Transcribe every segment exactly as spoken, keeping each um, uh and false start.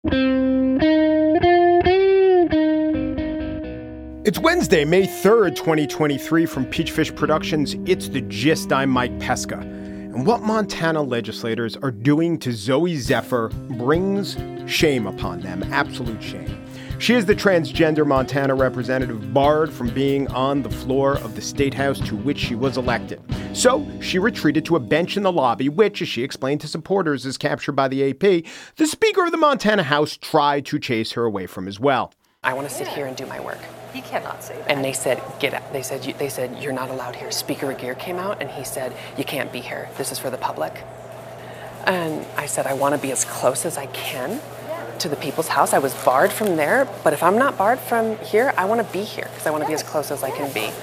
It's Wednesday, May third, twenty twenty-three. From Peachfish Productions, it's The Gist. I'm Mike Pesca. And what Montana legislators are doing to Zooey Zephyr brings shame upon them, absolute shame. She is the transgender Montana representative barred from being on the floor of the state house to which she was elected. So she retreated to a bench in the lobby, which, as she explained to supporters, is captured by the A P. The Speaker of the Montana House tried to chase her away from as well. I want to sit here and do my work. He cannot say that. And they said, get out. They said, you, they said, you're not allowed here. Speaker Aguirre came out and he said, you can't be here. This is for the public. And I said, I want to be as close as I can to the people's house. I was barred from there, but if I'm not barred from here, I want to be here because I want to be as close as I can be.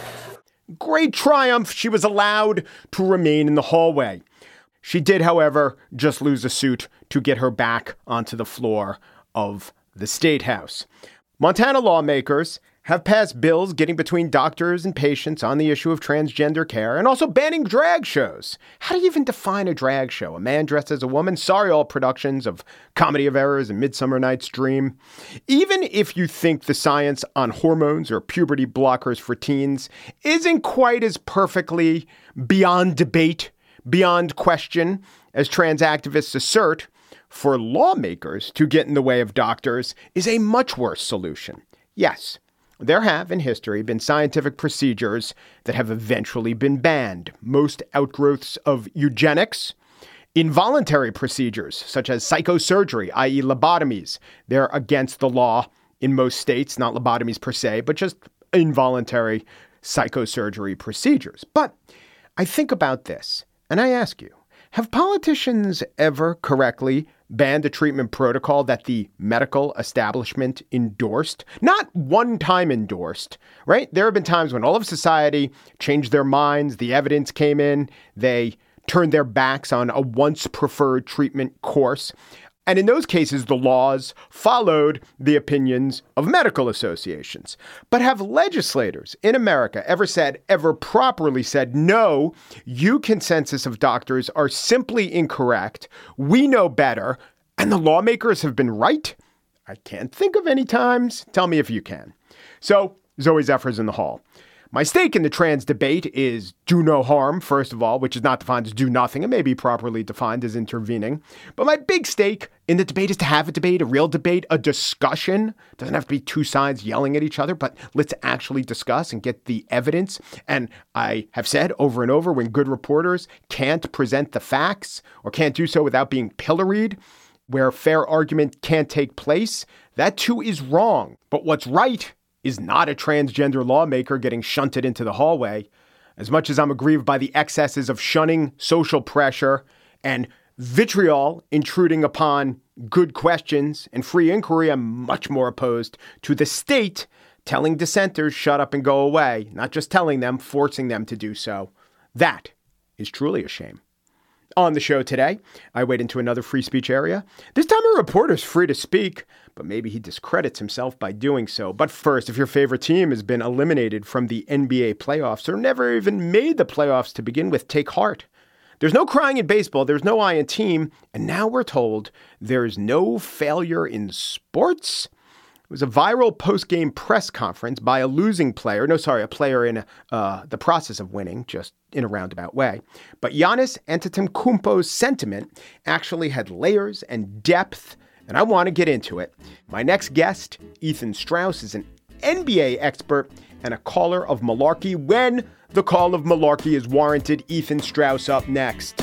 Great triumph. She was allowed to remain in the hallway. She did, however, just lose a suit to get her back onto the floor of the State House. Montana lawmakers have passed bills getting between doctors and patients on the issue of transgender care and also banning drag shows. How do you even define a drag show? A man dressed as a woman? Sorry, all productions of Comedy of Errors and Midsummer Night's Dream. Even if you think the science on hormones or puberty blockers for teens isn't quite as perfectly beyond debate, beyond question as trans activists assert, for lawmakers to get in the way of doctors is a much worse solution. Yes, there have in history been scientific procedures that have eventually been banned. Most outgrowths of eugenics, involuntary procedures such as psychosurgery, that is lobotomies. They're against the law in most states, not lobotomies per se, but just involuntary psychosurgery procedures. But I think about this and I ask you, have politicians ever correctly banned a treatment protocol that the medical establishment endorsed? Not one time endorsed, right? There have been times when all of society changed their minds. The evidence came in. They turned their backs on a once preferred treatment course. And in those cases, the laws followed the opinions of medical associations. But have legislators in America ever said, ever properly said, no, you consensus of doctors are simply incorrect. We know better. And the lawmakers have been right? I can't think of any times. Tell me if you can. So Zooey Zephyr's in the hall. My stake in the trans debate is do no harm, first of all, which is not defined as do nothing. It may be properly defined as intervening. But my big stake in the debate is to have a debate, a real debate, a discussion. It doesn't have to be two sides yelling at each other, but let's actually discuss and get the evidence. And I have said over and over, when good reporters can't present the facts or can't do so without being pilloried, where fair argument can't take place, that too is wrong. But what's right is not a transgender lawmaker getting shunted into the hallway. As much as I'm aggrieved by the excesses of shunning, social pressure, and vitriol intruding upon good questions and free inquiry, I'm much more opposed to the state telling dissenters shut up and go away, not just telling them, forcing them to do so. That is truly a shame. On the show today, I wade into another free speech area. This time a reporter's free to speak, but maybe he discredits himself by doing so. But first, if your favorite team has been eliminated from the N B A playoffs or never even made the playoffs to begin with, take heart. There's no crying in baseball, there's no I in team, and now we're told there's no failure in sports. It was a viral post-game press conference by a losing player. No, sorry, a player in uh, the process of winning, just in a roundabout way. But Giannis Antetokounmpo's sentiment actually had layers and depth, and I want to get into it. My next guest, Ethan Strauss, is an N B A expert and a caller of malarkey when the call of malarkey is warranted. Ethan Strauss up next.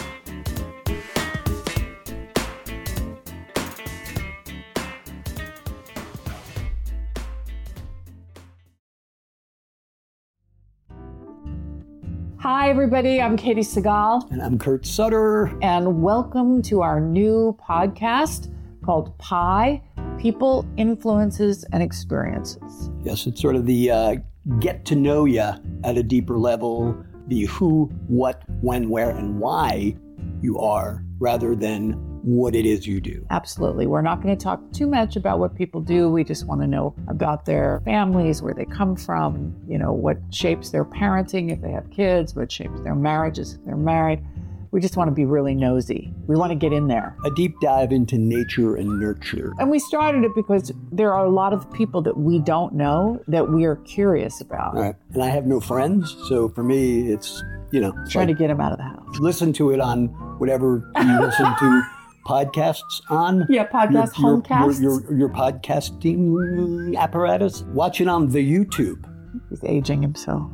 Hi, everybody. I'm Katie Segal. And I'm Kurt Sutter. And welcome to our new podcast called Pi, People, Influences, and Experiences. Yes, it's sort of the uh, get to know you at a deeper level, the who, what, when, where, and why you are, rather than what it is you do. Absolutely. We're not going to talk too much about what people do. We just want to know about their families, where they come from, you know, what shapes their parenting if they have kids, what shapes their marriages if they're married. We just want to be really nosy. We want to get in there. A deep dive into nature and nurture. And we started it because there are a lot of people that we don't know that we are curious about. All right. And I have no friends, so for me, it's, you know. Trying like, to get them out of the house. Listen to it on whatever you listen to podcasts on. Yeah, podcast, your, homecasts. Your, your, your podcasting apparatus. Watch it on the YouTube. He's aging himself.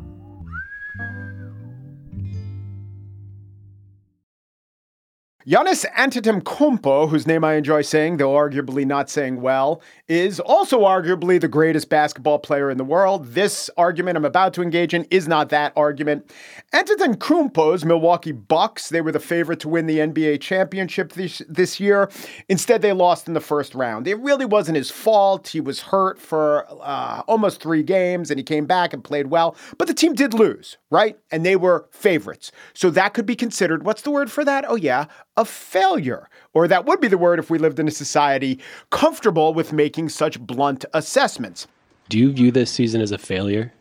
Giannis Antetokounmpo, whose name I enjoy saying, though arguably not saying well, is also arguably the greatest basketball player in the world. This argument I'm about to engage in is not that argument. Antetokounmpo's Milwaukee Bucks, they were the favorite to win the N B A championship this, this year. Instead, they lost in the first round. It really wasn't his fault. He was hurt for uh, almost three games, and he came back and played well. But the team did lose, right? And they were favorites. So that could be considered, what's the word for that? Oh, yeah. A failure, or that would be the word if we lived in a society comfortable with making such blunt assessments. Do you view this season as a failure?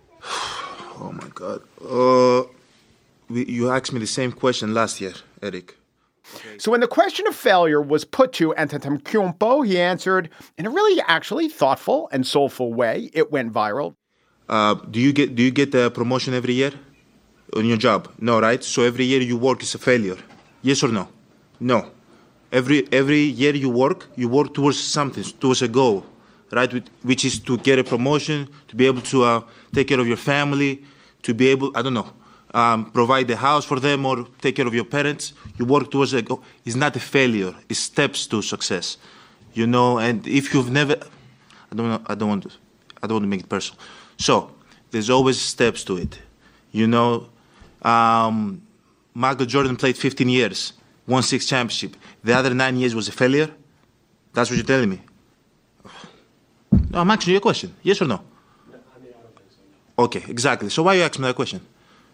Oh my God. Uh, we, you asked me the same question last year, Eric. Okay. So when the question of failure was put to Antetokounmpo, he answered in a really actually thoughtful and soulful way. It went viral. Uh, do you get do you get a promotion every year on your job? No, right? So every year you work is a failure. Yes or no? No. Every every year you work, you work towards something, towards a goal, right? Which is to get a promotion, to be able to uh, take care of your family, to be able, I don't know, um, provide the house for them or take care of your parents. You work towards a goal. It's not a failure. It's steps to success, you know. And if you've never, I don't know, I don't want to, I don't want to make it personal. So there's always steps to it, you know. Um, Michael Jordan played fifteen years, won six championships. The other nine years was a failure? That's what you're telling me? No, I'm asking you a question. Yes or no? no I mean, I don't think so, no. Okay, exactly. So why are you asking me that question?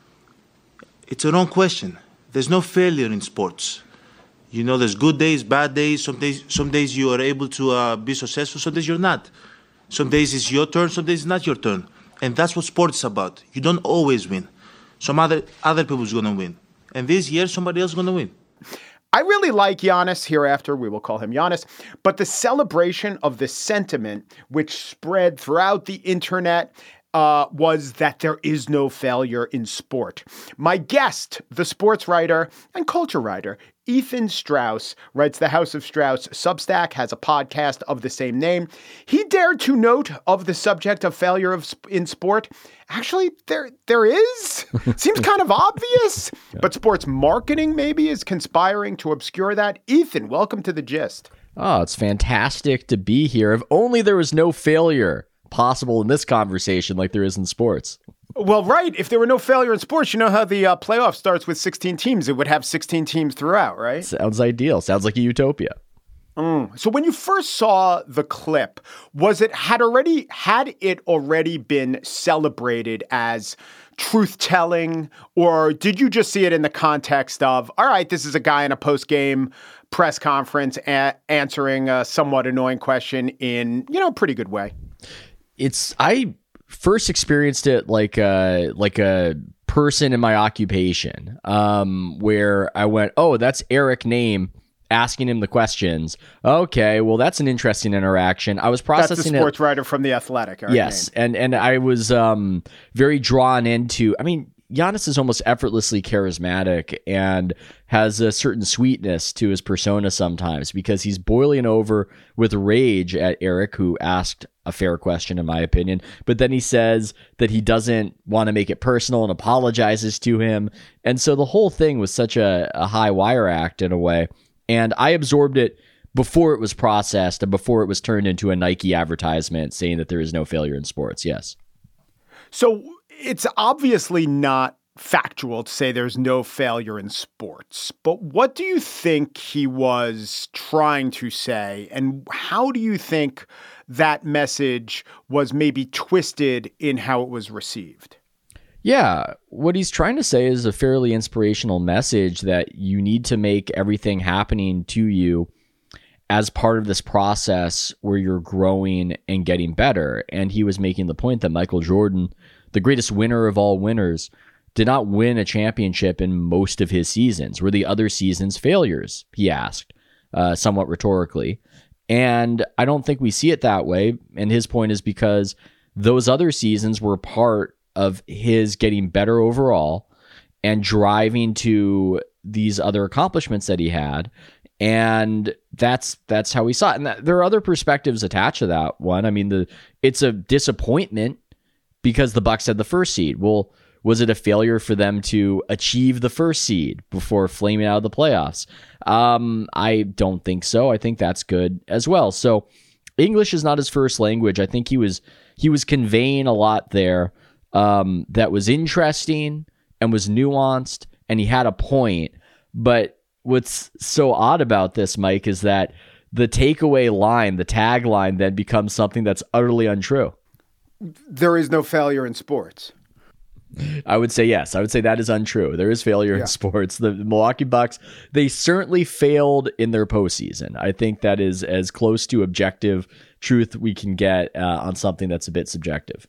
It's a wrong question. There's no failure in sports. You know, there's good days, bad days. Some days, some days you are able to uh, be successful, some days you're not. Some days it's your turn, some days it's not your turn. And that's what sports is about. You don't always win. Some other, other people's going to win. And this year, somebody else is going to win. I really like Giannis. Hereafter, we will call him Giannis. But the celebration of the sentiment, which spread throughout the internet, uh, was that there is no failure in sport. My guest, the sports writer and culture writer, Ethan Strauss, writes the House of Strauss Substack, has a podcast of the same name. He dared to note of the subject of failure of sp- in sport. Actually, there there is. Seems kind of obvious, yeah. But sports marketing maybe is conspiring to obscure that. Ethan, welcome to The Gist. Oh, it's fantastic to be here. If only there was no failure possible in this conversation like there is in sports. Well, right. If there were no failure in sports, you know how the uh, playoff starts with sixteen teams. It would have sixteen teams throughout, right? Sounds ideal. Sounds like a utopia. Mm. So when you first saw the clip, was it had already had it already been celebrated as truth-telling, or did you just see it in the context of, all right, this is a guy in a post-game press conference a- answering a somewhat annoying question in, you know, a pretty good way? It's I first experienced it like a like a person in my occupation, um, where I went, oh, that's Eric Name asking him the questions. Okay, well, that's an interesting interaction. I was processing That's the sports it, writer from The Athletic. Eric yes, Name. and and I was um, very drawn into. I mean, Giannis is almost effortlessly charismatic and has a certain sweetness to his persona sometimes because he's boiling over with rage at Eric, who asked a fair question, in my opinion. But then he says that he doesn't want to make it personal and apologizes to him. And so the whole thing was such a, a high wire act in a way. And I absorbed it before it was processed and before it was turned into a Nike advertisement saying that there is no failure in sports. Yes. So it's obviously not factual to say there's no failure in sports, but what do you think he was trying to say? And how do you think that message was maybe twisted in how it was received? Yeah, what he's trying to say is a fairly inspirational message that you need to make everything happening to you as part of this process where you're growing and getting better. And he was making the point that Michael Jordan, the greatest winner of all winners, did not win a championship in most of his seasons. Were the other seasons failures? He asked, uh, somewhat rhetorically. And I don't think we see it that way. And his point is because those other seasons were part of his getting better overall and driving to these other accomplishments that he had. And that's that's how we saw it. And that, there are other perspectives attached to that one. I mean, the it's a disappointment because the Bucks had the first seed. Well, was it a failure for them to achieve the first seed before flaming out of the playoffs? Um, I don't think so. I think that's good as well. So English is not his first language. I think he was he was conveying a lot there um, that was interesting and was nuanced, and he had a point. But what's so odd about this, Mike, is that the takeaway line, the tagline, then becomes something that's utterly untrue. There is no failure in sports. I would say yes. I would say that is untrue. There is failure yeah. in sports. The Milwaukee Bucks, they certainly failed in their postseason. I think that is as close to objective truth we can get uh, on something that's a bit subjective.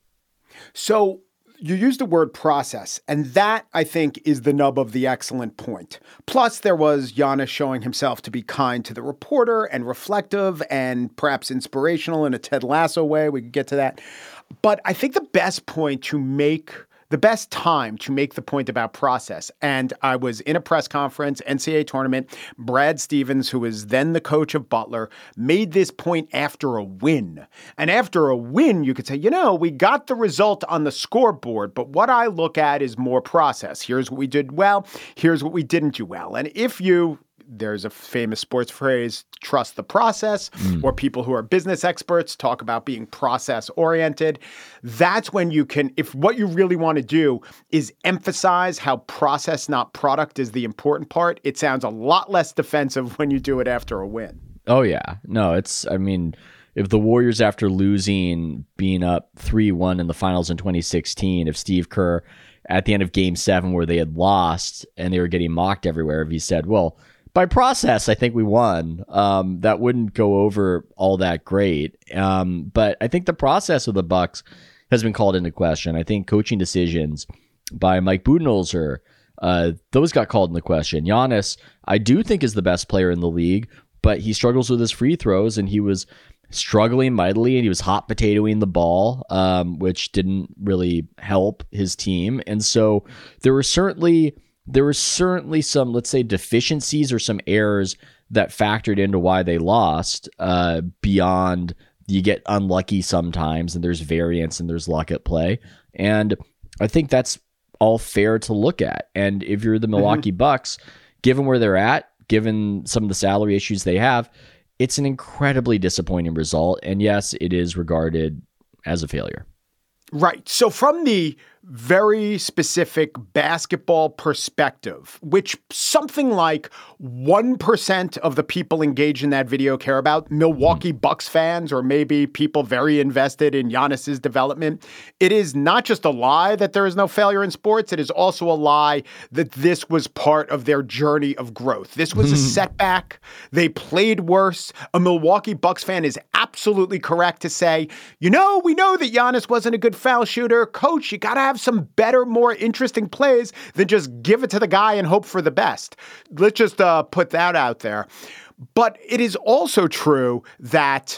So you used the word process, and that, I think, is the nub of the excellent point. Plus, there was Giannis showing himself to be kind to the reporter and reflective and perhaps inspirational in a Ted Lasso way. We could get to that. But I think the best point to make The best time to make the point about process. And I was in a press conference, N C double A tournament. Brad Stevens, who was then the coach of Butler, made this point after a win. And after a win, you could say, you know, we got the result on the scoreboard, but what I look at is more process. Here's what we did well. Here's what we didn't do well. And if you... There's a famous sports phrase, trust the process, mm. or people who are business experts talk about being process oriented. That's when you can, if what you really want to do is emphasize how process, not product, is the important part, it sounds a lot less defensive when you do it after a win. Oh, yeah. No, it's, I mean, if the Warriors, after losing, being up three one in the finals in twenty sixteen, if Steve Kerr at the end of game seven where they had lost and they were getting mocked everywhere, if he said, well, by process, I think we won. Um, that wouldn't go over all that great. Um, but I think the process of the Bucks has been called into question. I think coaching decisions by Mike Budenholzer, uh, those got called into question. Giannis, I do think, is the best player in the league, but he struggles with his free throws, and he was struggling mightily, and he was hot potatoing the ball, um, which didn't really help his team. And so there were certainly... There were certainly some, let's say, deficiencies or some errors that factored into why they lost uh, beyond you get unlucky sometimes and there's variance and there's luck at play. And I think that's all fair to look at. And if you're the Milwaukee mm-hmm. Bucks, given where they're at, given some of the salary issues they have, it's an incredibly disappointing result. And yes, it is regarded as a failure. Right. So from the very specific basketball perspective, which something like one percent of the people engaged in that video care about, Milwaukee Bucks fans, or maybe people very invested in Giannis's development, it is not just a lie that there is no failure in sports. It is also a lie that this was part of their journey of growth. This was a setback. They played worse. A Milwaukee Bucks fan is absolutely correct to say, you know, we know that Giannis wasn't a good foul shooter. Coach, you got to have some better, more interesting plays than just give it to the guy and hope for the best. Let's just uh, put that out there. But it is also true that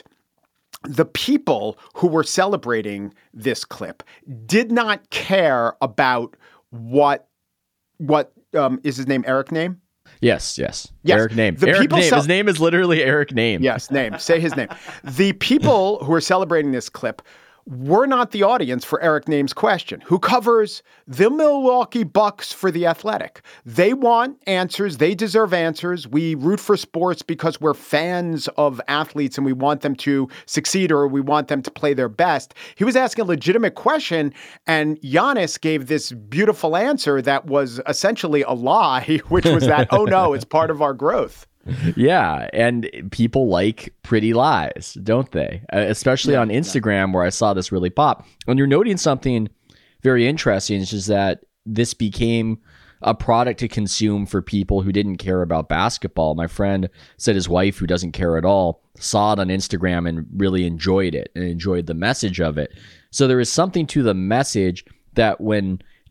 the people who were celebrating this clip did not care about what, what um, is his name, Eric Name? Yes, yes. yes. Eric Name. The Eric people Name. Ce- his name is literally Eric Name. Yes, Name. Say his name. The people who are celebrating this clip were not the audience for Eric Name's question, who covers the Milwaukee Bucks for The Athletic. They want answers. They deserve answers. We root for sports because we're fans of athletes and we want them to succeed or we want them to play their best. He was asking a legitimate question, and Giannis gave this beautiful answer that was essentially a lie, which was that, oh no, it's part of our growth. Yeah, and people like pretty lies, don't they? Uh, especially yeah, on Instagram, yeah. where I saw this really pop. And you're noting something very interesting, which is that this became a product to consume for people who didn't care about basketball. My friend said his wife, who doesn't care at all, saw it on Instagram and really enjoyed it and enjoyed the message of it. So there is something to the message that when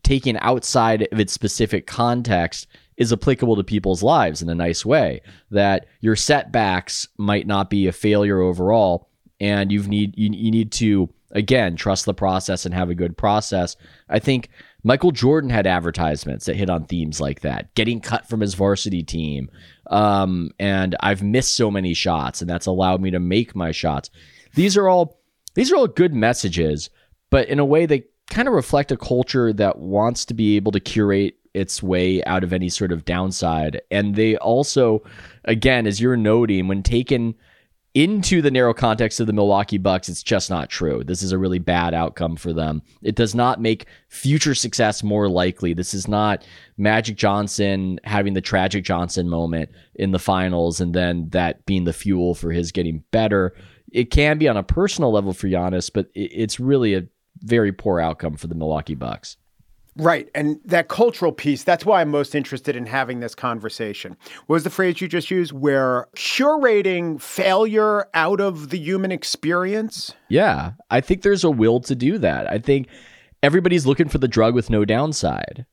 taken outside of its specific context is applicable to people's lives in a nice way, that your setbacks might not be a failure overall, and you've need you, you need to, again, trust the process and have a good process. I think Michael Jordan had advertisements that hit on themes like that, getting cut from his varsity team, um, and I've missed so many shots, and that's allowed me to make my shots. These are all these are all good messages, but in a way they kind of reflect a culture that wants to be able to curate its way out of any sort of downside. And they also, again, as you're noting, when taken into the narrow context of the Milwaukee Bucks, it's just not true. This is a really bad outcome for them. It does not make future success more likely. This is not Magic Johnson having the tragic Johnson moment in the finals and then that being the fuel for his getting better. It can be on a personal level for Giannis, but it's really a very poor outcome for the Milwaukee Bucks. Right. And that cultural piece, that's why I'm most interested in having this conversation. What was the phrase you just used? We're curating failure out of the human experience? Yeah, I think there's a will to do that. I think everybody's looking for the drug with no downside.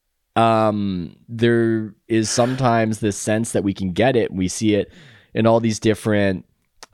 Um, there is sometimes this sense that we can get it. We see it in all these different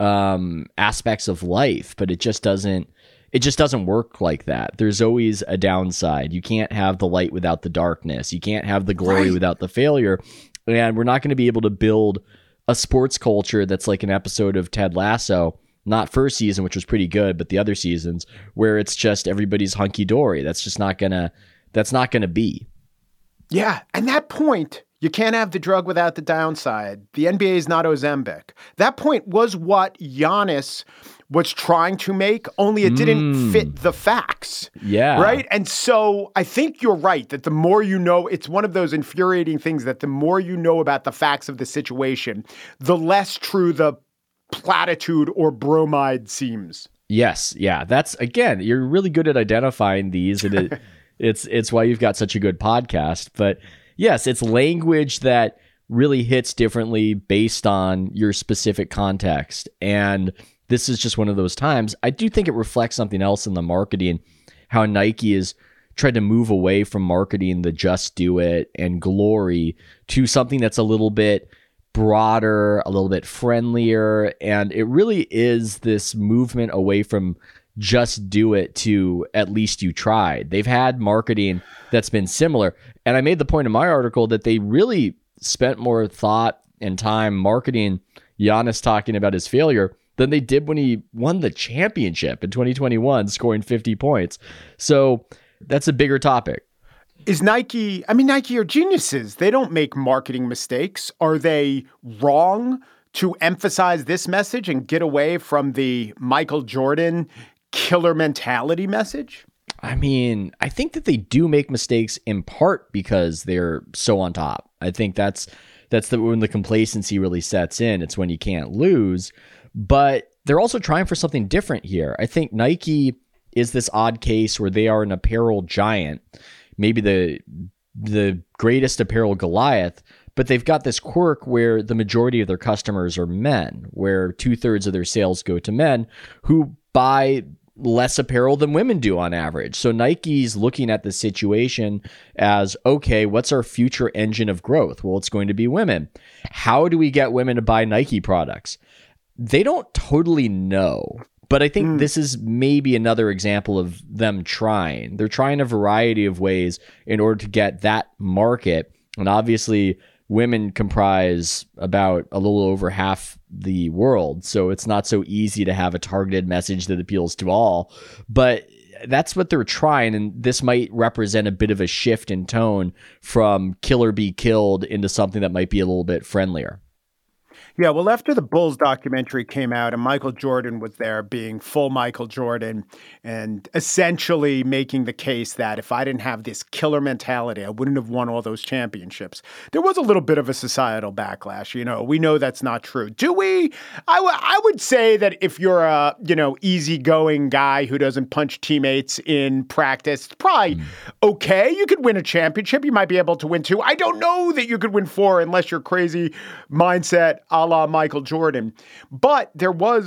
um, aspects of life, but it just doesn't It just doesn't work like that. There's always a downside. You can't have the light without the darkness. You can't have the glory right. without the failure. And we're not going to be able to build a sports culture that's like an episode of Ted Lasso, not first season, which was pretty good, but the other seasons where it's just everybody's hunky-dory. That's just not going to, that's not going to be. Yeah. And that point, you can't have the drug without the downside. The N B A is not Ozempic. That point was what Giannis was trying to make, only it didn't mm. fit the facts. Yeah. Right? And so I think you're right that the more you know, it's one of those infuriating things that the more you know about the facts of the situation, the less true the platitude or bromide seems. Yes. Yeah. That's, again, you're really good at identifying these, and it, it's it's why you've got such a good podcast. But yes, it's language that really hits differently based on your specific context. And this is just one of those times. I do think it reflects something else in the marketing, how Nike is tried to move away from marketing the just do it and glory to something that's a little bit broader, a little bit friendlier. And it really is this movement away from just do it to at least you tried. They've had marketing that's been similar. And I made the point in my article that they really spent more thought and time marketing Giannis talking about his failure than they did when he won the championship in twenty twenty-one, scoring fifty points. So that's a bigger topic. Is Nike, I mean, Nike are geniuses. They don't make marketing mistakes. Are they wrong to emphasize this message and get away from the Michael Jordan killer mentality message? I mean, I think that they do make mistakes in part because they're so on top. I think that's that's the, when the complacency really sets in. It's when you can't lose. But they're also trying for something different here. I think Nike is this odd case where they are an apparel giant, maybe the the greatest apparel Goliath, but they've got this quirk where the majority of their customers are men, where two-thirds of their sales go to men who buy less apparel than women do on average. So Nike's looking at the situation as, okay, what's our future engine of growth? Well, it's going to be women. How do we get women to buy Nike products? They don't totally know, but I think mm. this is maybe another example of them trying. They're trying a variety of ways in order to get that market. And obviously, women comprise about a little over half the world, so it's not so easy to have a targeted message that appeals to all. But that's what they're trying, and this might represent a bit of a shift in tone from kill or be killed into something that might be a little bit friendlier. Yeah, well, after the Bulls documentary came out and Michael Jordan was there being full Michael Jordan and essentially making the case that if I didn't have this killer mentality, I wouldn't have won all those championships. There was a little bit of a societal backlash. You know, we know that's not true. Do we? I, w- I would say that if you're a, you know, easygoing guy who doesn't punch teammates in practice, it's probably mm. okay. You could win a championship. You might be able to win two. I don't know that you could win four unless you're crazy mindset a la Michael Jordan. But there was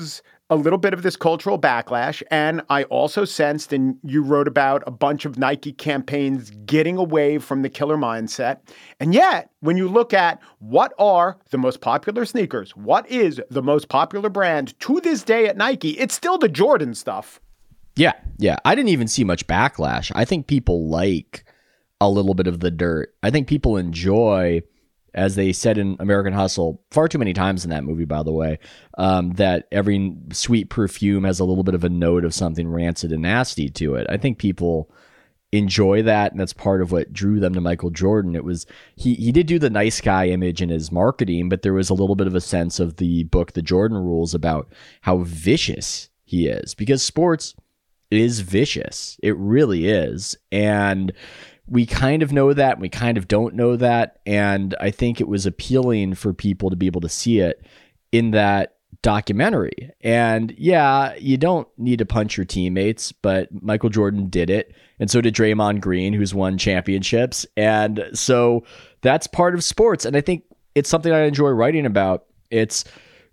a little bit of this cultural backlash. And I also sensed, and you wrote about a bunch of Nike campaigns getting away from the killer mindset. And yet, when you look at what are the most popular sneakers, what is the most popular brand to this day at Nike, it's still the Jordan stuff. Yeah, yeah. I didn't even see much backlash. I think people like a little bit of the dirt. I think people enjoy, as they said in American Hustle, far too many times in that movie, by the way, um, that every sweet perfume has a little bit of a note of something rancid and nasty to it. I think people enjoy that, and that's part of what drew them to Michael Jordan. It was he he did do the nice guy image in his marketing, but there was a little bit of a sense of the book, The Jordan Rules, about how vicious he is, because sports is vicious. It really is. And we kind of know that, and we kind of don't know that. And I think it was appealing for people to be able to see it in that documentary. And yeah, you don't need to punch your teammates, but Michael Jordan did it. And so did Draymond Green, who's won championships. And so that's part of sports. And I think it's something I enjoy writing about. It's,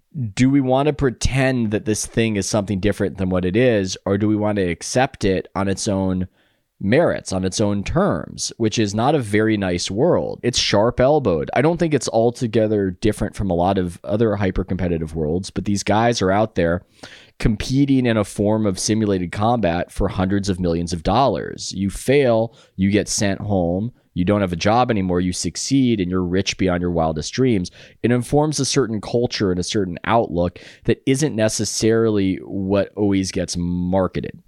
do we want to pretend that this thing is something different than what it is, or do we want to accept it on its own merits, on its own terms, which is not a very nice world. It's sharp-elbowed. I don't think it's altogether different from a lot of other hyper-competitive worlds, but these guys are out there competing in a form of simulated combat for hundreds of millions of dollars. You fail, you get sent home, you don't have a job anymore, you succeed, and you're rich beyond your wildest dreams. It informs a certain culture and a certain outlook that isn't necessarily what always gets marketed.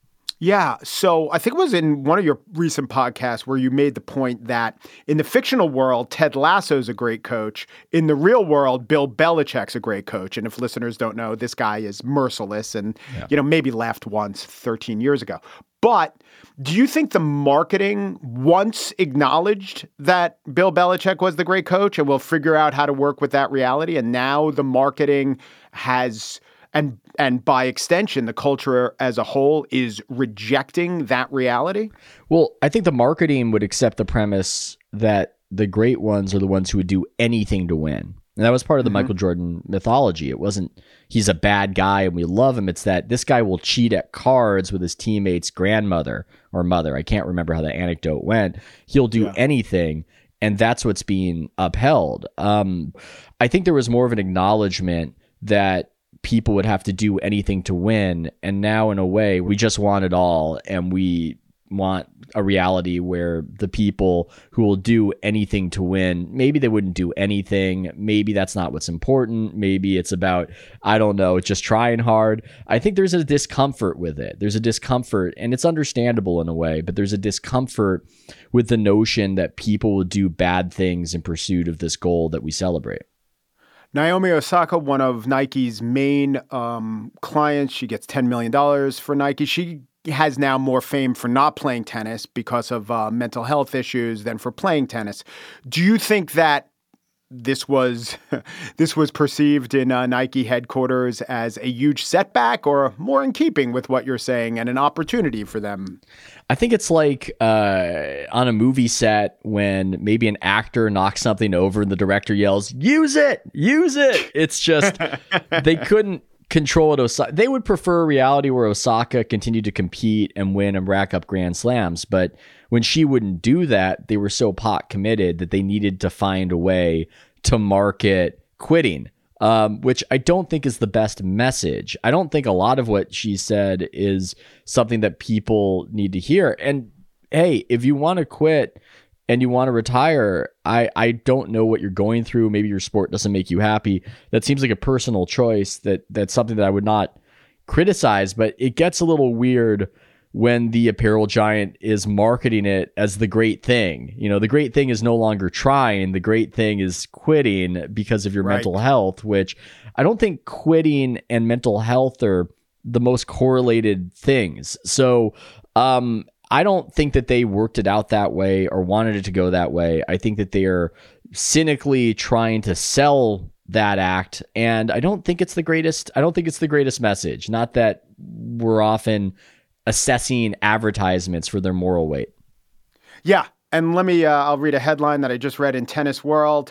Yeah. So I think it was in one of your recent podcasts where you made the point that in the fictional world, Ted Lasso's a great coach. In the real world, Bill Belichick's a great coach. And if listeners don't know, this guy is merciless and, yeah. you know, maybe left once thirteen years ago. But do you think the marketing once acknowledged that Bill Belichick was the great coach and we'll figure out how to work with that reality? And now the marketing has... And and by extension, the culture as a whole is rejecting that reality? Well, I think the marketing would accept the premise that the great ones are the ones who would do anything to win. And that was part of the mm-hmm. Michael Jordan mythology. It wasn't he's a bad guy and we love him. It's that this guy will cheat at cards with his teammate's grandmother or mother. I can't remember how the anecdote went. He'll do yeah. anything. And that's what's being upheld. Um, I think there was more of an acknowledgement that people would have to do anything to win. And now, in a way, we just want it all. And we want a reality where the people who will do anything to win, maybe they wouldn't do anything. Maybe that's not what's important. Maybe it's about, I don't know, just trying hard. I think there's a discomfort with it. There's a discomfort, and it's understandable in a way, but there's a discomfort with the notion that people will do bad things in pursuit of this goal that we celebrate. Naomi Osaka, one of Nike's main um, clients, she gets ten million dollars for Nike. She has now more fame for not playing tennis because of uh, mental health issues than for playing tennis. Do you think that this was this was perceived in uh, Nike headquarters as a huge setback, or more in keeping with what you're saying and an opportunity for them? I think it's like uh, on a movie set when maybe an actor knocks something over and the director yells, "Use it, use it." It's just they couldn't control it. Osaka. They would prefer a reality where Osaka continued to compete and win and rack up grand slams. But when she wouldn't do that, they were so pot committed that they needed to find a way to market quitting, um, which I don't think is the best message. I don't think a lot of what she said is something that people need to hear. And hey, if you want to quit and you want to retire, I, I don't know what you're going through. Maybe your sport doesn't make you happy. That seems like a personal choice. That that's something that I would not criticize, but it gets a little weird when the apparel giant is marketing it as the great thing. You know, the great thing is no longer trying. The great thing is quitting because of your right. mental health, which I don't think quitting and mental health are the most correlated things. So um, I don't think that they worked it out that way or wanted it to go that way. I think that they are cynically trying to sell that act. And I don't think it's the greatest. I don't think it's the greatest message. Not that we're often assessing advertisements for their moral weight. Yeah. And let me, uh, I'll read a headline that I just read in Tennis World.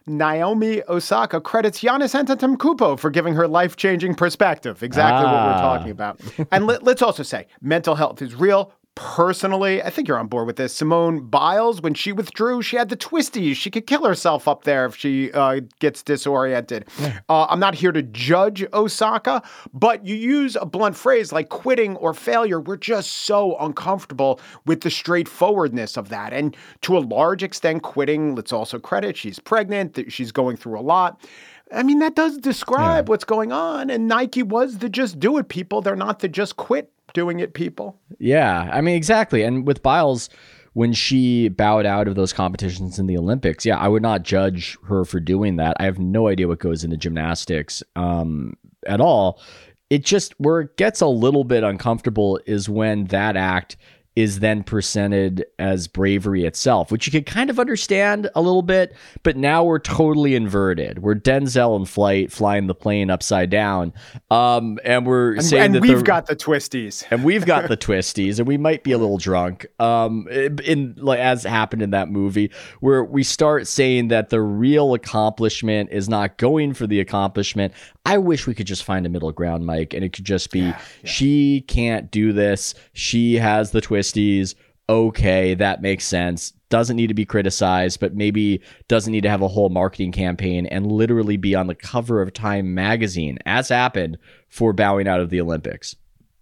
Naomi Osaka credits Giannis Antetokounmpo for giving her life-changing perspective. Exactly ah. what we're talking about. And let, let's also say, mental health is real. Personally, I think you're on board with this. Simone Biles, when she withdrew, she had the twisties. She could kill herself up there if she uh, gets disoriented. Yeah. Uh, I'm not here to judge Osaka, but you use a blunt phrase like quitting or failure. We're just so uncomfortable with the straightforwardness of that. And to a large extent, quitting, let's also credit, she's pregnant, she's going through a lot. I mean, that does describe yeah. what's going on. And Nike was the just do it people. They're not the just quit doing it people. Yeah, I mean, exactly. And with Biles, when she bowed out of those competitions in the Olympics, yeah, I would not judge her for doing that. I have no idea what goes into gymnastics um, at all. It just, where it gets a little bit uncomfortable is when that act is then presented as bravery itself, which you could kind of understand a little bit, but now we're totally inverted. We're Denzel in flight, flying the plane upside down, um, and we're and, saying and that we've the, got the twisties, and we've got the twisties, and we might be a little drunk, um, in like as happened in that movie, where we start saying that the real accomplishment is not going for the accomplishment. I wish we could just find a middle ground, Mike, and it could just be, yeah, yeah. she can't do this. She has the twisties. Okay, that makes sense. Doesn't need to be criticized, but maybe doesn't need to have a whole marketing campaign and literally be on the cover of Time magazine, as happened for bowing out of the Olympics.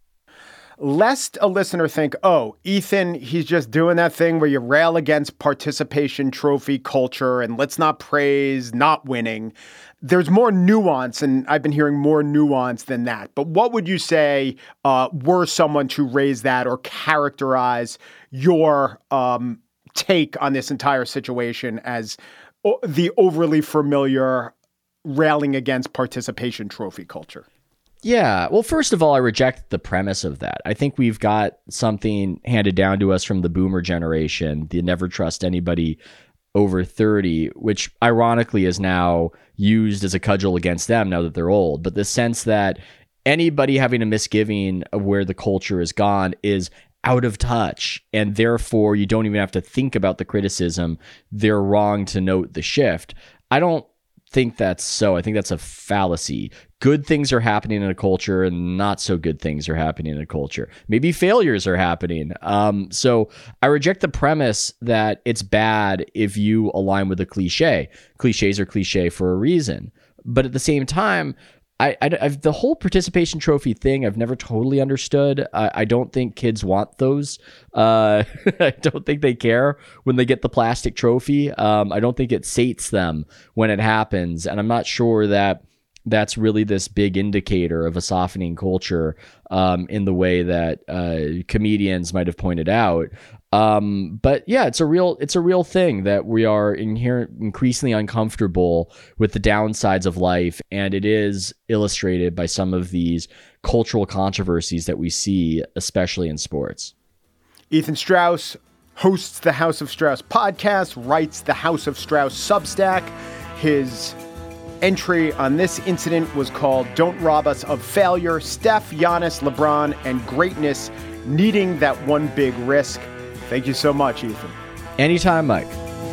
Lest a listener think, oh, Ethan, he's just doing that thing where you rail against participation trophy culture and let's not praise not winning. There's more nuance, and I've been hearing more nuance than that. But what would you say uh, were someone to raise that or characterize your um, take on this entire situation as o- the overly familiar railing against participation trophy culture? Yeah. Well, first of all, I reject the premise of that. I think we've got something handed down to us from the boomer generation, the never trust anybody over thirty, which ironically is now used as a cudgel against them now that they're old. But the sense that anybody having a misgiving of where the culture has gone is out of touch, and therefore you don't even have to think about the criticism. They're wrong to note the shift. I don't think that's so. I think that's a fallacy. Good things are happening in a culture and not so good things are happening in a culture. Maybe failures are happening. Um, so I reject the premise that it's bad if you align with a cliche. Cliches are cliche for a reason. But at the same time, I, I, I've, the whole participation trophy thing, I've never totally understood. I, I don't think kids want those. Uh, I don't think they care when they get the plastic trophy. Um, I don't think it sates them when it happens. And I'm not sure that that's really this big indicator of a softening culture um, in the way that uh, comedians might have pointed out. Um, but yeah, it's a real, it's a real thing that we are inherent, increasingly uncomfortable with the downsides of life. And it is illustrated by some of these cultural controversies that we see, especially in sports. Ethan Strauss hosts the House of Strauss podcast, writes the House of Strauss Substack. His entry on this incident was called Don't Rob Us of Failure, Steph, Giannis, LeBron, and Greatness Needing That One Big Risk. Thank you so much, Ethan. Anytime, Mike.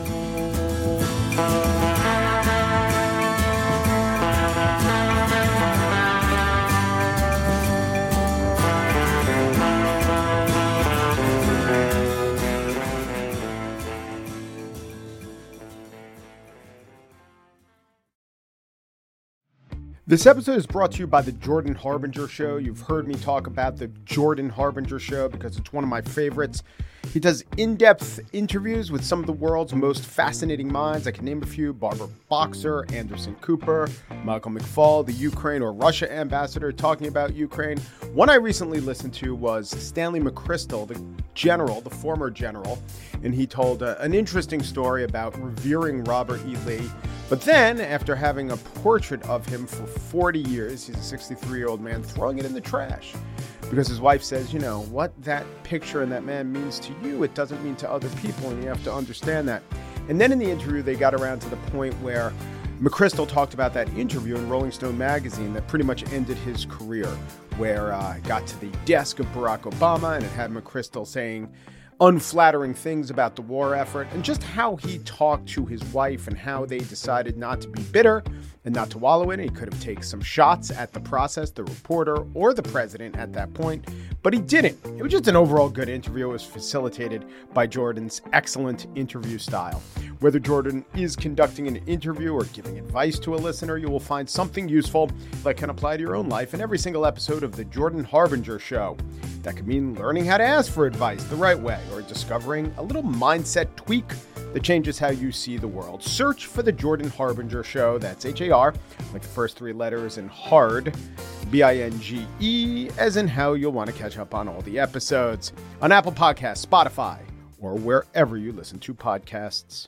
This episode is brought to you by the Jordan Harbinger Show. You've heard me talk about the Jordan Harbinger Show because it's one of my favorites. He does in-depth interviews with some of the world's most fascinating minds. I can name a few: Barbara Boxer, Anderson Cooper, Michael McFaul, the Ukraine or Russia ambassador talking about Ukraine. One I recently listened to was Stanley McChrystal, the general, the former general, and he told uh, an interesting story about revering Robert E. Lee. But then, after having a portrait of him for forty years, he's a sixty-three-year-old man, throwing it in the trash. Because his wife says, you know, what that picture and that man means to you, it doesn't mean to other people, and you have to understand that. And then in the interview, they got around to the point where McChrystal talked about that interview in Rolling Stone magazine that pretty much ended his career, where uh, it got to the desk of Barack Obama, and it had McChrystal saying, unflattering things about the war effort and just how he talked to his wife and how they decided not to be bitter and not to wallow in it. He could have taken some shots at the process, the reporter, or the president at that point, but he didn't. It was just an overall good interview. It was facilitated by Jordan's excellent interview style. Whether Jordan is conducting an interview or giving advice to a listener, you will find something useful that can apply to your own life in every single episode of The Jordan Harbinger Show. That could mean learning how to ask for advice the right way or discovering a little mindset tweak that changes how you see the world. Search for The Jordan Harbinger Show. That's H A R, like the first three letters, and hard, B I N G E, as in how you'll want to catch up on all the episodes on Apple Podcasts, Spotify, or wherever you listen to podcasts.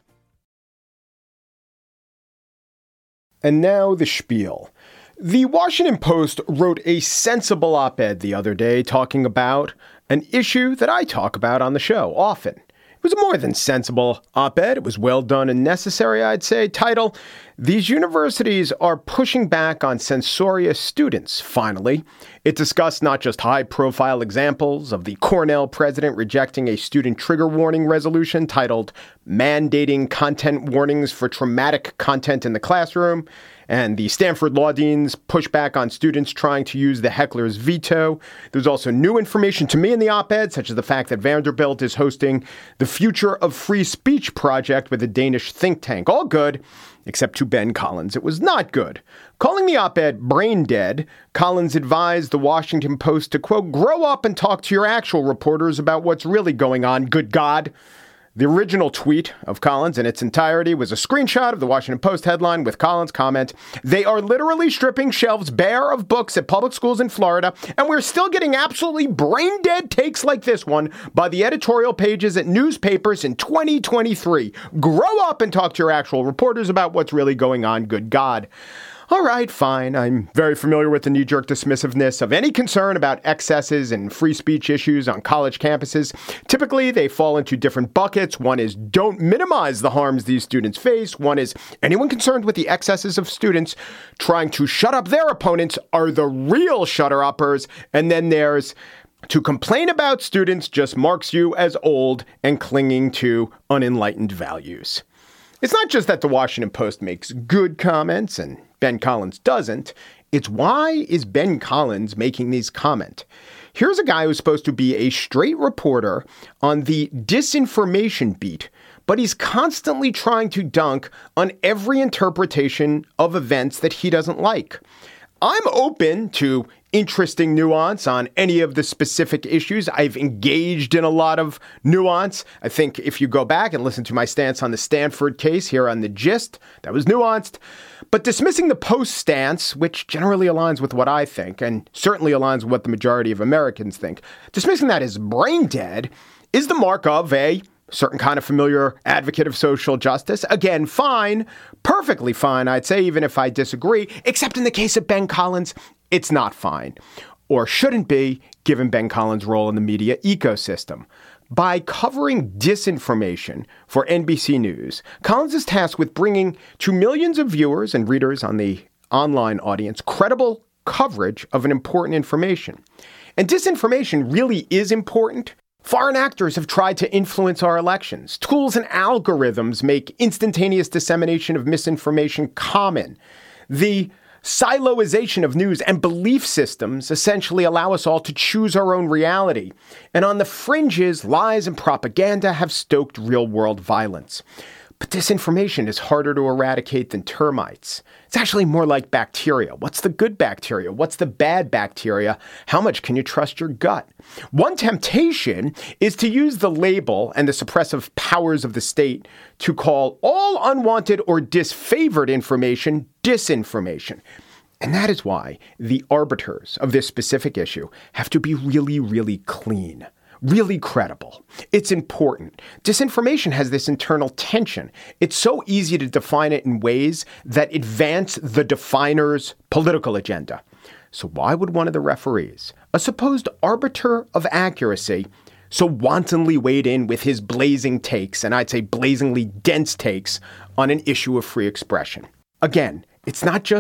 And now the spiel. The Washington Post wrote a sensible op-ed the other day talking about an issue that I talk about on the show often. It was a more than sensible op-ed. It was well done and necessary, I'd say. Title, These Universities Are Pushing Back on Censorious Students, Finally. It discussed not just high-profile examples of the Cornell president rejecting a student trigger warning resolution titled Mandating Content Warnings for Traumatic Content in the Classroom, and the Stanford law dean's pushback on students trying to use the heckler's veto. There's also new information to me in the op-ed, such as the fact that Vanderbilt is hosting the Future of Free Speech project with a Danish think tank. All good, except to Ben Collins. It was not good. Calling the op-ed brain dead, Collins advised the Washington Post to, quote, grow up and talk to your actual reporters about what's really going on, good God. The original tweet of Collins in its entirety was a screenshot of the Washington Post headline with Collins' comment, they are literally stripping shelves bare of books at public schools in Florida, and we're still getting absolutely brain-dead takes like this one by the editorial pages at newspapers in twenty twenty-three. Grow up and talk to your actual reporters about what's really going on, good God. All right, fine. I'm very familiar with the knee-jerk dismissiveness of any concern about excesses and free speech issues on college campuses. Typically, they fall into different buckets. One is don't minimize the harms these students face. One is anyone concerned with the excesses of students trying to shut up their opponents are the real shutter-uppers. And then there's to complain about students just marks you as old and clinging to unenlightened values. It's not just that the Washington Post makes good comments and Ben Collins doesn't. It's why is Ben Collins making these comments? Here's a guy who's supposed to be a straight reporter on the disinformation beat, but he's constantly trying to dunk on every interpretation of events that he doesn't like. I'm open to interesting nuance on any of the specific issues. I've engaged in a lot of nuance. I think if you go back and listen to my stance on the Stanford case here on The Gist, that was nuanced. But dismissing the Post stance, which generally aligns with what I think, and certainly aligns with what the majority of Americans think, dismissing that as brain dead is the mark of a certain kind of familiar advocate of social justice. Again, fine, perfectly fine, I'd say, even if I disagree, except in the case of Ben Collins, it's not fine, or shouldn't be, given Ben Collins' role in the media ecosystem. By covering disinformation for N B C News, Collins is tasked with bringing to millions of viewers and readers on the online audience credible coverage of an important information. And disinformation really is important. Foreign actors have tried to influence our elections. Tools and algorithms make instantaneous dissemination of misinformation common. The siloization of news and belief systems essentially allow us all to choose our own reality. And on the fringes, lies and propaganda have stoked real-world violence. But disinformation is harder to eradicate than termites. It's actually more like bacteria. What's the good bacteria? What's the bad bacteria? How much can you trust your gut? One temptation is to use the label and the suppressive powers of the state to call all unwanted or disfavored information disinformation. And that is why the arbiters of this specific issue have to be really, really clean. Really credible. It's important. Disinformation has this internal tension. It's so easy to define it in ways that advance the definer's political agenda. So why would one of the referees, a supposed arbiter of accuracy, so wantonly wade in with his blazing takes, and I'd say blazingly dense takes, on an issue of free expression? Again, it's not just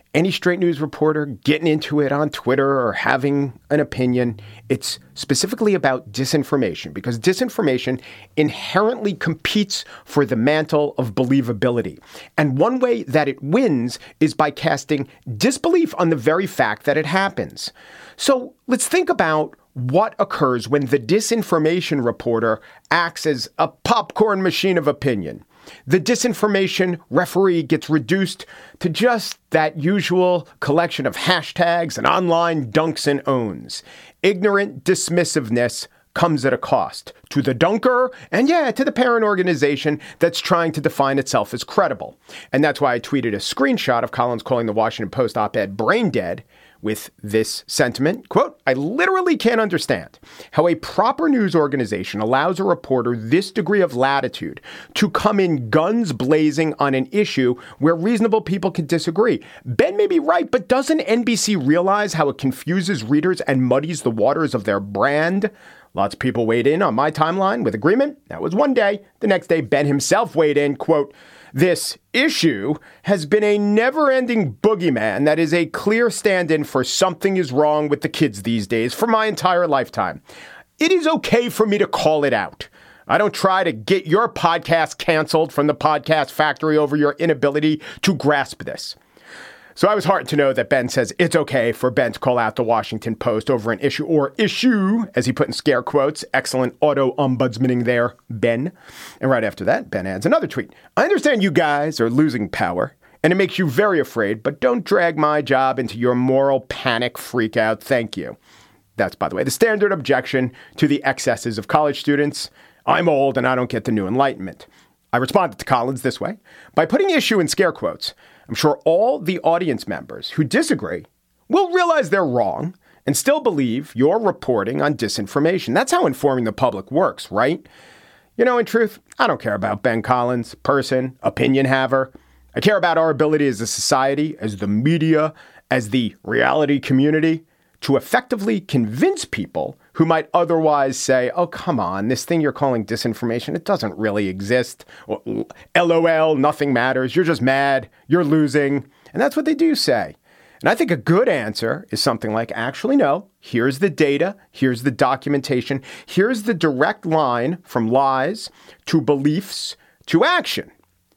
any straight news reporter getting into it on Twitter or having an opinion. It's specifically about disinformation, because disinformation inherently competes for the mantle of believability. And one way that it wins is by casting disbelief on the very fact that it happens. So let's think about what occurs when the disinformation reporter acts as a popcorn machine of opinion. The disinformation referee gets reduced to just that usual collection of hashtags and online dunks and owns. Ignorant dismissiveness comes at a cost to the dunker and, yeah, to the parent organization that's trying to define itself as credible. And that's why I tweeted a screenshot of Collins calling the Washington Post op-ed brain dead with this sentiment. Quote, "I literally can't understand how a proper news organization allows a reporter this degree of latitude to come in guns blazing on an issue where reasonable people can disagree. Ben may be right, but doesn't N B C realize how it confuses readers and muddies the waters of their brand?" Lots of people weighed in on my timeline with agreement. That was one day. The next day, Ben himself weighed in, quote, "This issue has been a never-ending boogeyman that is a clear stand-in for something is wrong with the kids these days for my entire lifetime. It is okay for me to call it out. I don't try to get your podcast canceled from the podcast factory over your inability to grasp this." So I was heartened to know that Ben says it's okay for Ben to call out the Washington Post over an issue, or issue, as he put in scare quotes. Excellent auto-ombudsmaning there, Ben. And right after that, Ben adds another tweet. "I understand you guys are losing power, and it makes you very afraid, but don't drag my job into your moral panic freakout. Thank you." That's, by the way, the standard objection to the excesses of college students. I'm old and I don't get the new enlightenment. I responded to Collins this way by putting issue in scare quotes. I'm sure all the audience members who disagree will realize they're wrong and still believe you're reporting on disinformation. That's how informing the public works, right? You know, in truth, I don't care about Ben Collins, person, opinion haver. I care about our ability as a society, as the media, as the reality community, to effectively convince people who might otherwise say, oh, come on, this thing you're calling disinformation, it doesn't really exist. LOL, nothing matters. You're just mad. You're losing. And that's what they do say. And I think a good answer is something like, actually, no, here's the data. Here's the documentation. Here's the direct line from lies to beliefs to action.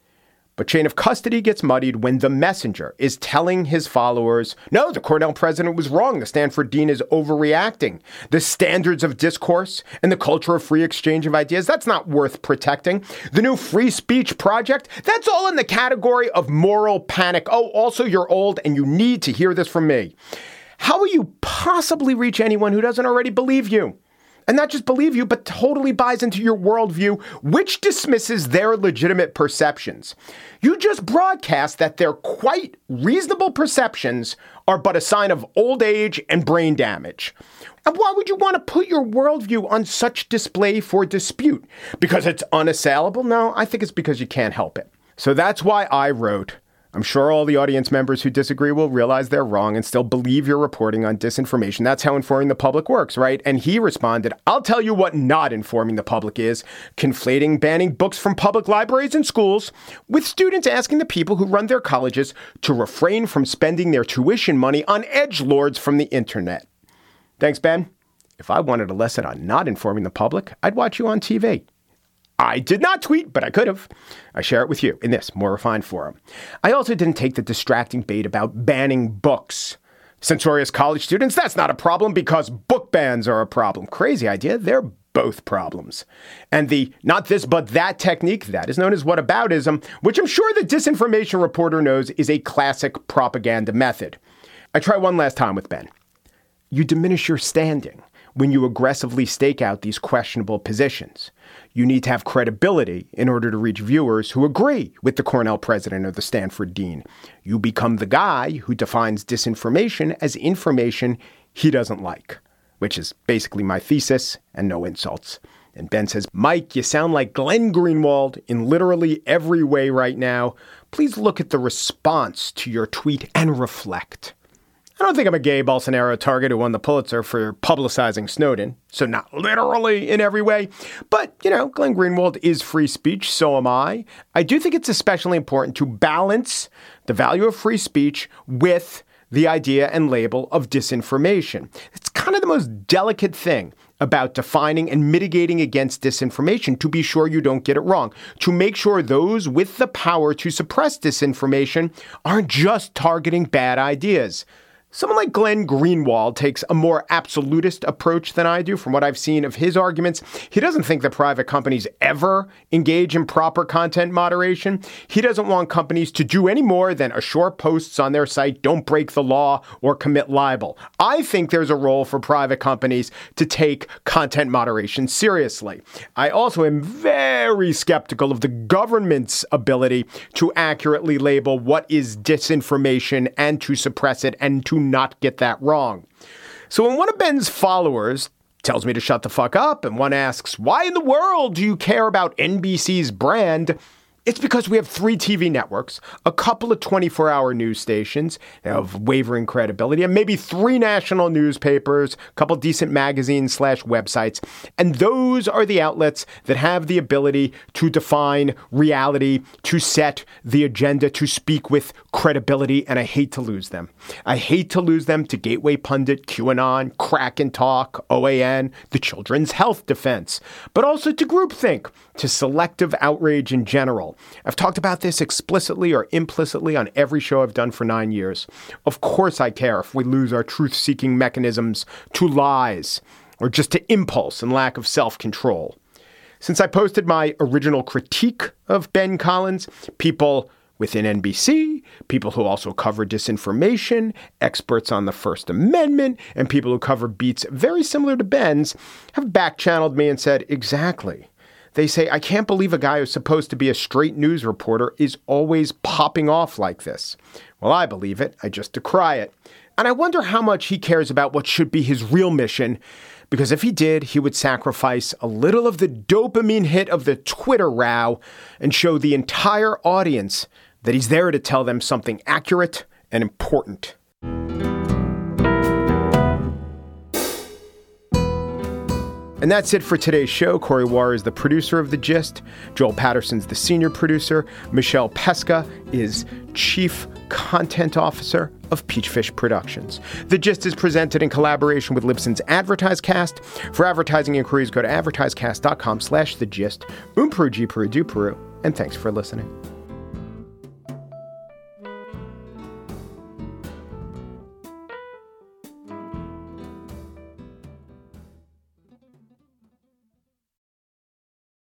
But chain of custody gets muddied when the messenger is telling his followers, no, the Cornell president was wrong. The Stanford dean is overreacting. The standards of discourse and the culture of free exchange of ideas, that's not worth protecting. The new free speech project, that's all in the category of moral panic. Oh, also, you're old and you need to hear this from me. How will you possibly reach anyone who doesn't already believe you? And not just believe you, but totally buys into your worldview, which dismisses their legitimate perceptions. You just broadcast that their quite reasonable perceptions are but a sign of old age and brain damage. And why would you want to put your worldview on such display for dispute? Because it's unassailable? No, I think it's because you can't help it. So that's why I wrote, I'm sure all the audience members who disagree will realize they're wrong and still believe you're reporting on disinformation. That's how informing the public works, right? And he responded, I'll tell you what not informing the public is. Conflating banning books from public libraries and schools with students asking the people who run their colleges to refrain from spending their tuition money on edgelords from the internet. Thanks, Ben. If I wanted a lesson on not informing the public, I'd watch you on T V. I did not tweet, but I could have. I share it with you in this more refined forum. I also didn't take the distracting bait about banning books. Censorious college students, that's not a problem because book bans are a problem. Crazy idea. They're both problems. And the not this but that technique, that is known as whataboutism, which I'm sure the disinformation reporter knows is a classic propaganda method. I try one last time with Ben. You diminish your standing when you aggressively stake out these questionable positions. You need to have credibility in order to reach viewers who agree with the Cornell president or the Stanford dean. You become the guy who defines disinformation as information he doesn't like, which is basically my thesis and no insults. And Ben says, Mike, you sound like Glenn Greenwald in literally every way right now. Please look at the response to your tweet and reflect. I don't think I'm a gay Bolsonaro target who won the Pulitzer for publicizing Snowden, so not literally in every way. But, you know, Glenn Greenwald is free speech, so am I. I do think it's especially important to balance the value of free speech with the idea and label of disinformation. It's kind of the most delicate thing about defining and mitigating against disinformation, to be sure you don't get it wrong, to make sure those with the power to suppress disinformation aren't just targeting bad ideas. Someone like Glenn Greenwald takes a more absolutist approach than I do. From what I've seen of his arguments, he doesn't think that private companies ever engage in proper content moderation. He doesn't want companies to do any more than assure posts on their site don't break the law or commit libel. I think there's a role for private companies to take content moderation seriously. I also am very skeptical of the government's ability to accurately label what is disinformation and to suppress it and to not get that wrong. So when one of Ben's followers tells me to shut the fuck up and one asks, why in the world do you care about N B C's brand? It's because we have three T V networks, a couple of twenty-four hour news stations of wavering credibility, and maybe three national newspapers, a couple decent magazines slash websites. And those are the outlets that have the ability to define reality, to set the agenda, to speak with credibility. And I hate to lose them. I hate to lose them to Gateway Pundit, QAnon, Kraken Talk, O A N, the Children's Health Defense, but also to groupthink, to selective outrage in general. I've talked about this explicitly or implicitly on every show I've done for nine years. Of course I care if we lose our truth-seeking mechanisms to lies or just to impulse and lack of self-control. Since I posted my original critique of Ben Collins, people within N B C, people who also cover disinformation, experts on the First Amendment, and people who cover beats very similar to Ben's have back-channeled me and said, exactly. They say, I can't believe a guy who's supposed to be a straight news reporter is always popping off like this. Well, I believe it. I just decry it. And I wonder how much he cares about what should be his real mission, because if he did, he would sacrifice a little of the dopamine hit of the Twitter row and show the entire audience that he's there to tell them something accurate and important. And that's it for today's show. Corey Wara is the producer of The Gist. Joel Patterson's the senior producer. Michelle Pesca is chief content officer of Peachfish Productions. The Gist is presented in collaboration with Libsyn's AdvertiseCast. For advertising inquiries, go to advertisecast.com slash The Gist. Um Peru, G Peru, Do Peru. And thanks for listening.